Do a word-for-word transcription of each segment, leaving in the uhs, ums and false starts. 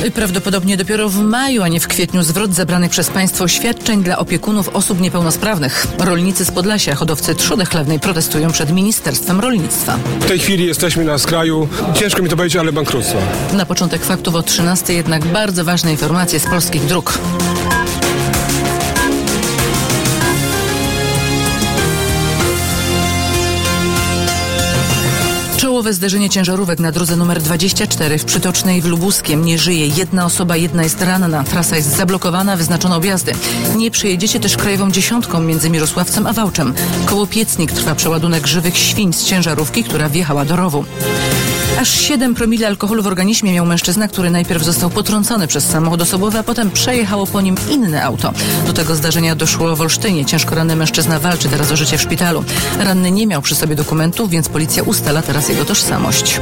Prawdopodobnie dopiero w maju, a nie w kwietniu zwrot zebranych przez państwo świadczeń dla opiekunów osób niepełnosprawnych. Rolnicy z Podlasia, hodowcy trzody chlewnej protestują przed Ministerstwem Rolnictwa. W tej chwili jesteśmy na skraju, ciężko mi to powiedzieć, ale bankructwa. Na początek faktów o trzynastej jednak bardzo ważne informacje z polskich dróg. Czołowe zderzenie ciężarówek na drodze numer dwadzieścia cztery w Przytocznej w Lubuskiem. Nie żyje jedna osoba, jedna jest ranna. Trasa jest zablokowana, wyznaczono objazdy. Nie przejedziecie też krajową dziesiątką między Mirosławcem a Wałczem. Koło Piecnik trwa przeładunek żywych świń z ciężarówki, która wjechała do rowu. Aż siedem promili alkoholu w organizmie miał mężczyzna, który najpierw został potrącony przez samochód osobowy, a potem przejechało po nim inne auto. Do tego zdarzenia doszło w Olsztynie. Ciężko ranny mężczyzna walczy teraz o życie w szpitalu. Ranny nie miał przy sobie dokumentów, więc policja ustala teraz jego tożsamość.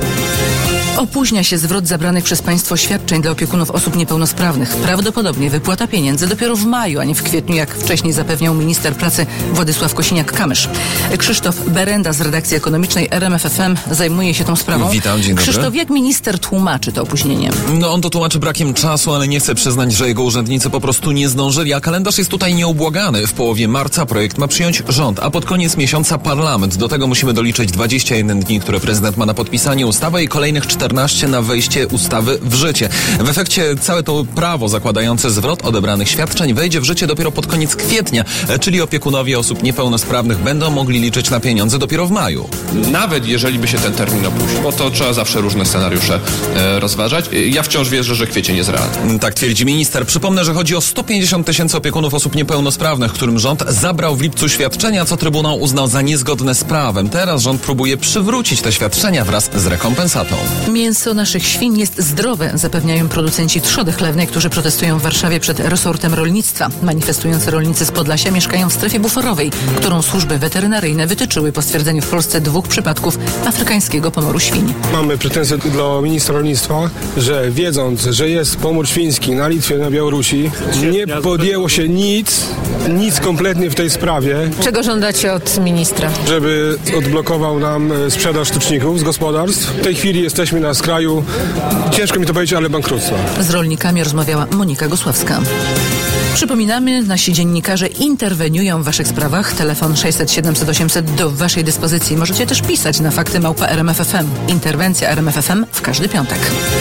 Opóźnia się zwrot zabranych przez państwo świadczeń dla opiekunów osób niepełnosprawnych. Prawdopodobnie wypłata pieniędzy dopiero w maju, a nie w kwietniu, jak wcześniej zapewniał minister pracy Władysław Kosiniak-Kamysz. Krzysztof Berenda z redakcji ekonomicznej R M F F M zajmuje się tą sprawą. Witam, dzień dobry. Krzysztof, jak minister tłumaczy to opóźnienie? No on to tłumaczy brakiem czasu, ale nie chce przyznać, że jego urzędnicy po prostu nie zdążyli, a kalendarz jest tutaj nieubłagany. W połowie marca projekt ma przyjąć rząd, a pod koniec miesiąca parlament. Do tego musimy doliczyć dwadzieścia jeden dni, które prezydent ma na podpisanie ustawy i kolejnych czternaście na wejście ustawy w życie. W efekcie całe to prawo zakładające zwrot odebranych świadczeń wejdzie w życie dopiero pod koniec kwietnia, czyli opiekunowie osób niepełnosprawnych będą mogli liczyć na pieniądze dopiero w maju. Nawet jeżeli by się ten termin opóźnił, bo to trzeba zawsze różne scenariusze e, rozważać. Ja wciąż wierzę, że kwiecień jest realny. Tak twierdzi minister. Przypomnę, że chodzi o sto pięćdziesiąt tysięcy opiekunów osób niepełnosprawnych, którym rząd zabrał w lipcu świadczenia, co Trybunał uznał za niezgodne z prawem. Teraz rząd próbuje przywrócić te świadczenia wraz z rekompensatą. Mięso naszych świń jest zdrowe, zapewniają producenci trzody chlewnej, którzy protestują w Warszawie przed resortem rolnictwa. Manifestujący rolnicy z Podlasia mieszkają w strefie buforowej, którą służby weterynaryjne wytyczyły po stwierdzeniu w Polsce dwóch przypadków afrykańskiego pomoru świń. Mamy pretensje do ministra rolnictwa, że wiedząc, że jest pomór świński na Litwie, na Białorusi, nie podjęło się nic, nic kompletnie w tej sprawie. Czego żądacie od ministra? Żeby odblokował nam sprzedaż tuczników z gospodarstw. W tej chwili jesteśmy na skraju, ciężko mi to powiedzieć, ale bankructwa. Z rolnikami rozmawiała Monika Gosławska. Przypominamy, nasi dziennikarze interweniują w waszych sprawach. Telefon sześćset siedemset osiemset do waszej dyspozycji. Możecie też pisać na fakty małpa R M F F M. Interwencja R M F F M w każdy piątek.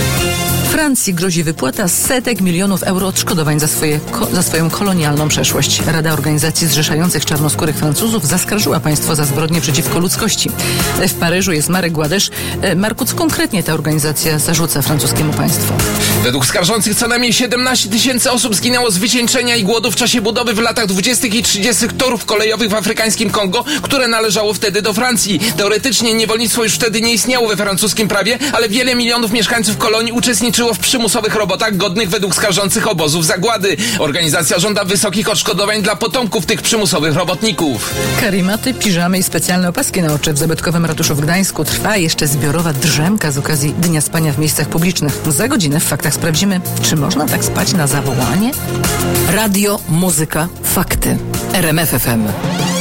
Francji grozi wypłata setek milionów euro odszkodowań za, swoje, za swoją kolonialną przeszłość. Rada Organizacji Zrzeszających Czarnoskórych Francuzów zaskarżyła państwo za zbrodnie przeciwko ludzkości. W Paryżu jest Marek Gładesz. Marku, co konkretnie ta organizacja zarzuca francuskiemu państwu? Według skarżących co najmniej siedemnaście tysięcy osób zginęło z wycieńczenia i głodu w czasie budowy w latach dwudziestych i trzydziestych torów kolejowych w afrykańskim Kongo, które należało wtedy do Francji. Teoretycznie niewolnictwo już wtedy nie istniało we francuskim prawie, ale wiele milionów mieszkańców kolonii uczestniczyło w przymusowych robotach godnych według skarżących obozów zagłady. Organizacja żąda wysokich odszkodowań dla potomków tych przymusowych robotników. Karimaty, piżamy i specjalne opaski na oczy w zabytkowym ratuszu w Gdańsku. Trwa jeszcze zbiorowa drzemka z okazji Dnia Spania w miejscach publicznych. Za godzinę w faktach sprawdzimy, czy można tak spać na zawołanie? Radio, muzyka, fakty. R M F F M.